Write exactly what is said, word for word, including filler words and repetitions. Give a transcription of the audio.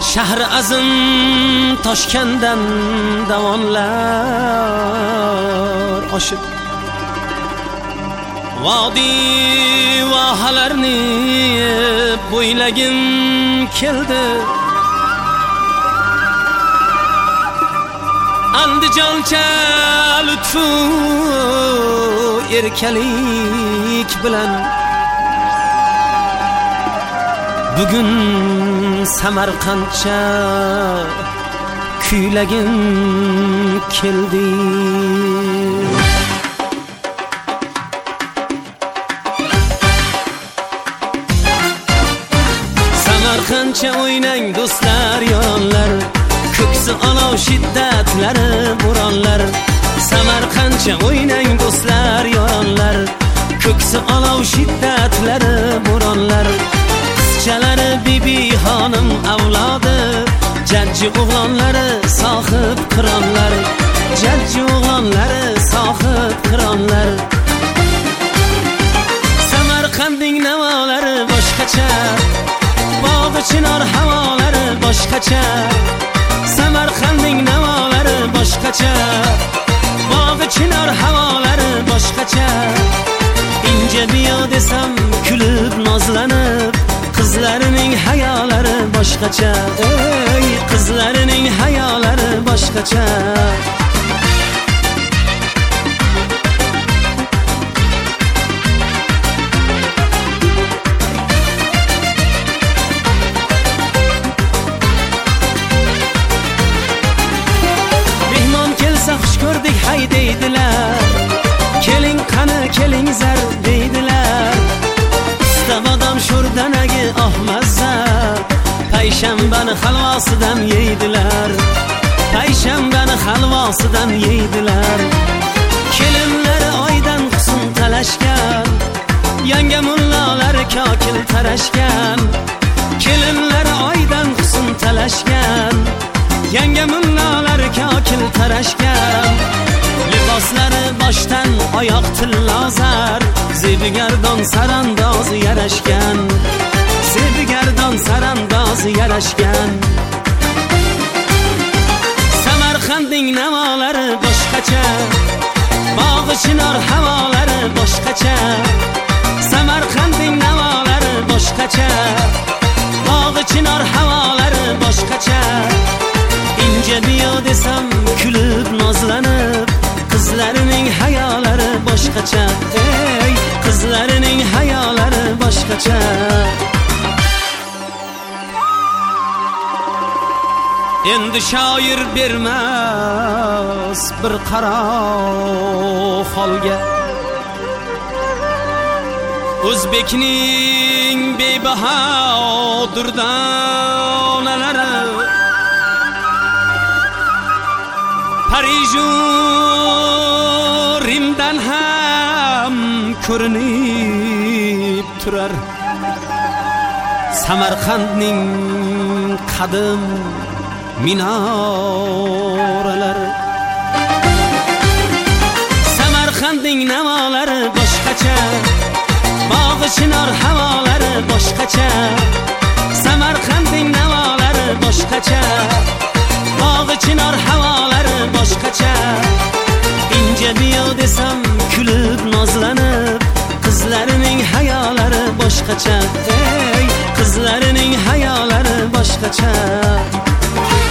Shahri azim Toshkentdan davonlar oshib vodiy vohalarni bo'ylagim keldi. Andijoncha lutfu erkalik bilan bugun Samarqandcha kuylagim keldi. Samarqandcha o'ynang do'stlar yoronlar, ko'ksi olov shiddatlari bo'ronlar. Samarqandcha o'ynang do'stlar yoronlar, ko'ksi olov shiddatlari bo'ronlar. Qizchalari bibi xonim avlodi, jajji o'g'lonlari sohib qironlar, jajji o'g'lonlari sohib qironlar. Samarqandning navolari boshqacha, bog'i chinor havolari boshqacha. Samarqandning navolari boshqacha, bog'i chinor havolari boshqacha. Inja biyo desam kulib nozlanib, qizlarining hayolari boshqacha. Ey, qizlarining hayolari boshqacha. Mehmon kelsa xush ko'rdik hay deydilar, keling qani keling zar deydilar. Ustavadam sho'rdanagi oh mazza, payshanbani halvosidan yeydilar, payshanbani halvosidan yeydilar. Kelinlari oydan husn talashgan, yanga mullalari kokil tarashgan. Kelinlari oydan husn talashgan, yanga mullalari kokil tarashgan. Liboslari boshdan oyoq tillozar, zebigardon sarandozi yarashgan, zebigardon sarandozi yarashgan. Samarqandning navolari boshqacha, bog'i chinor havolari boshqacha. Samarqandning navolari boshqacha, bog'i chinor havolari boshqacha. Inja biyo desam kulib nozlanib, qizlarining hayolari boshqacha. Ey, qizlarining hayolari boshqacha. Endi shoir bermas bir qaro holga, o'zbekning bebaho durdonalari Parij u Rimdan ham ko'rinib turar. Samarqandning qadim minoralari. Samarqandning navolari boshqacha, bog'i chinor havolari boshqacha. Samarqandning navolari boshqacha, bog'i chinor havolari boshqacha. Inja biyo desam kulib nozlanib, qizlarining hayolari boshqacha. Ey, qizlarining hayolari boshqacha.